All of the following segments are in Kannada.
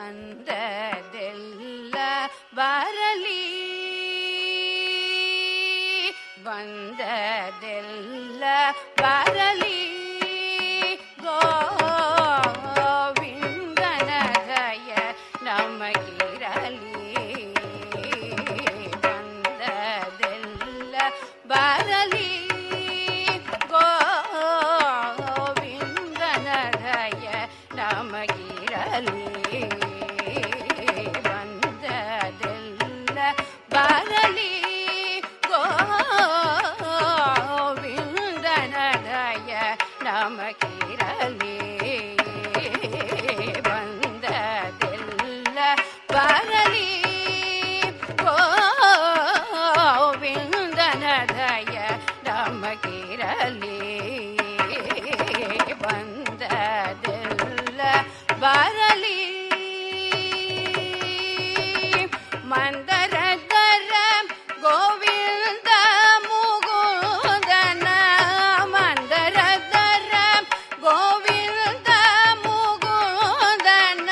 ಬಂದದೆಲ್ಲ ಬರಲಿ ಬಂದದೆಲ್ಲ ಬರಲಿ ಗೋವಿಂದನ ದಯ ನಮಗಿರಲಿ ಬಂದದೆಲ್ಲ ಬರಲಿ ಗೋವಿಂದನ ದಯ ನಮಗಿರಲಿ ಬಂದದೆಲ್ಲ ಬರಲಿ ಗೋವಿಂದನ ದಯ ನಮಗಿರಲಿ ಬಂದದೆಲ್ಲ ಬರಲಿ ಗೋವಿಂದನ ದಯ ನಮಗಿರಲಿ ಬಂದದೆಲ್ಲ ಬರಲಿ ಮಂದರದರ ಗೋವಿಂದ ಮುಗುಂದನ ಮಂದರದರ ಗೋವಿಂದ ಮುಗುಂದನ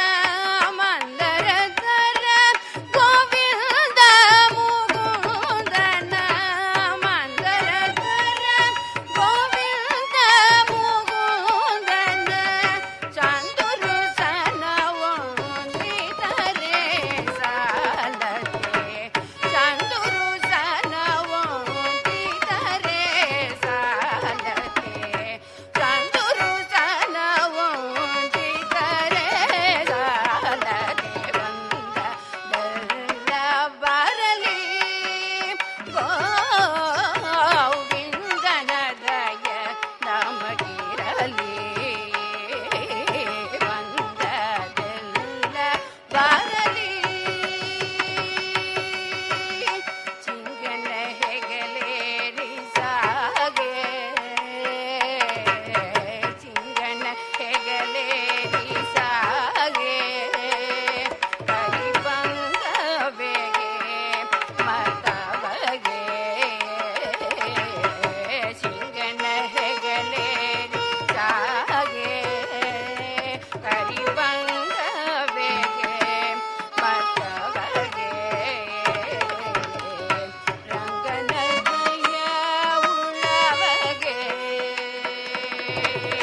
ಮಂದರದರ ಗೋವಿಂದ ಮುಗುಂದನ ಮಂದರದರ ಗೋವಿಂದ ಮುಗುಂದನ ಚಂದುರು ಸನವೊಂದಿದರೆ ಸಾಲದೆ ಚಂದುರು ಸನವೊಂದಿದರೆ ಸಾಲದೆ ಚಂದುರು ಸನವೊಂದಿದರೆ ಸಾಲದೆ ಬಂದದೆಲ್ಲ ಬರಲಿ ಗೋವಿಂದನ ದಯ ನಮಗಿರಲಿ ಬಂದದೆಲ್ಲ ಬರಲಿ ಚಿಂಗನ ಹೆಗಲೇರಿ ಸಾಗೆ ಚಿಂಗನ ಹೆಗಲೇರಿ ಸಾಗೆ ಕರಿಬಂಗವೆಗೆ ಮತವಗೆ ಚಿಂಗನ ಹೆಗಲೇರಿ ಸಾಗೆ ಕರಿಬಂಗವೆಗೆ ಮತವಗೆ ರಂಗನ ದಯ ಉಳ್ಳವಗೆ